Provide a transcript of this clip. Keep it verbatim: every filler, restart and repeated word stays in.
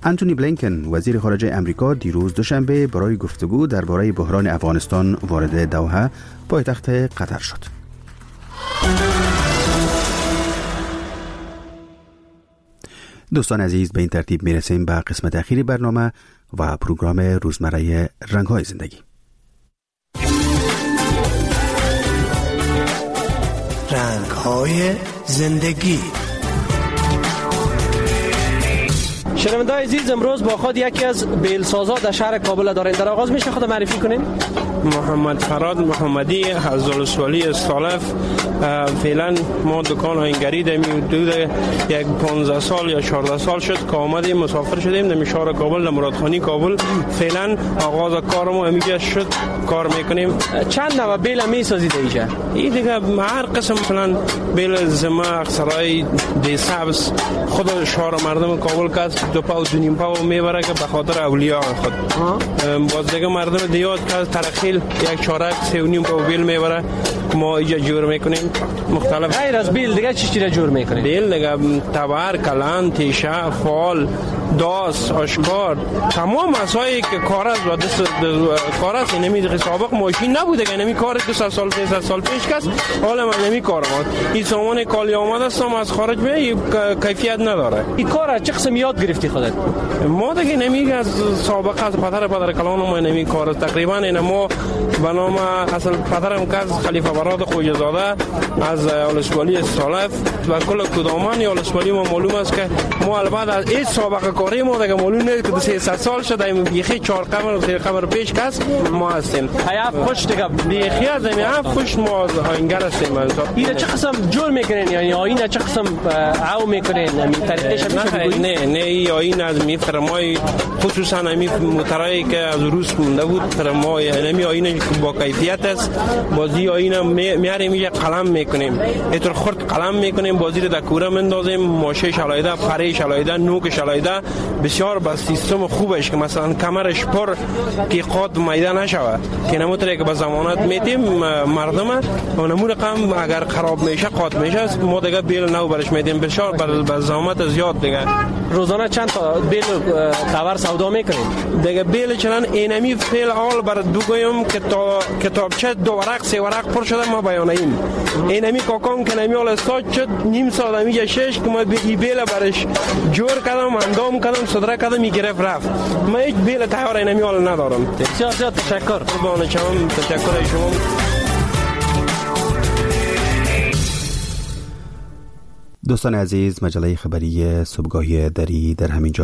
انتونی بلینکن وزیر خارجه امریکا دیروز دوشنبه برای گفتگو درباره بحران افغانستان وارد دوحه پایتخت قطر شد. دوستان عزیز، به این ترتیب میرسیم به قسمت اخیری برنامه و پروگرام روزمره رنگ‌های زندگی. رنگ‌های زندگی. شنونده‌های عزیز، امروز با خود یکی از بیلسازا در شهر کابل داریم. در آغاز میشه خود معرفی کنین؟ محمد فراد محمدی از ولسوالی استالف. فعلا ما دکان آینگری داریم. حدود یک پانزده سال یا چهارده سال شد که آمدیم مسافر شدیم در شهر کابل، در مرادخانی کابل. فعلا آغاز کار ما اینجا شد، کار میکنیم. چند نوع بیل میسازید اینجا؟ این دیگه هر قسم، مثلا بیل زما، اکسرای، دی سبز، خود شهر مردم کابل کس دو پاو دو نیم پاو میبره که به خاطر اولیاء خود. باز دیگه مردم دیات که ترخیل یک چارک سه و نیم پاو بیل میبره که ما اینجا جور میکنیم. مختلف غیر از بیل دیگه چی چی را جور میکنیم؟ بیل دیگه تبر، کلان، تیشه، فال، داس، آشکار، تمام مسائلی که کار است و دست کار است. نمیده سابق ماشین نبوده که نمی کار که سه سال سه سال پیش کس حالا من نمی کار ما این سامان کالی آمده است از خارج به کیفیت نداره. این کار چه قسم یاد گرفتی خودت؟ ما دیگه نمی از سابق از پدر پدر کلان ما نمی کار تقریبا این ما به نام اصل پدرم که از خلیفه براد خوجزاده از ولسوالی استالف و کل کدامان یا ولسوالی ما معلوم است که ما البته از این سابقه کاری ما دیگه معلوم نیست که سه سال شده این بیخی چهار قمر سه قمر پیش کس ما هستیم. هیاف خوش دیگه بیخی از این هیاف خوش ما آینگر هستیم. این چه قسم جور میکنین؟ یعنی آیین چه قسم عو میکنین؟ همین طریقش میشه؟ نه نه این آیین از می فرمای خصوصا همین مترایی که از روس مونده بود فرمای همین آیین با کیفیت است. بازی آیین میاریم یه قلم میکنیم، اینطور خرد قلم میکنیم، بازی رو در کوره مندازیم، ماشه شلایده، پره شلایده، نوک شلایده، بسیار با سیستم خوبش که مثلا کمرش پر که قاد میده نشود که نموتره که به ضمانت میتیم مردم و نمون رقم اگر خراب میشه قاد میشه ما دیگه بیل نو برش میدیم. بسیار به ضمانت زیاد دیگه. روزانه چند تا بیل تاور سودا میکنیم؟ دیگه بیل چنان اینمی فعل اول بر دو گویم که تا کتابچه دو ورق سه ورق پر شده ما بیانیم. اینمی کاکام که نمی اول استاد شد نیم سال میگه شش که ما این بیل برش جور کردم، اندام کردم، صدره کردم، میگرفت رفت. ما هیچ بیل تیار اینمی اول ندارم. بسیار زیاد تشکر. قربان شما، تشکر شما. دوستان عزیز، مجله خبری صبحگاهی دری در همین جا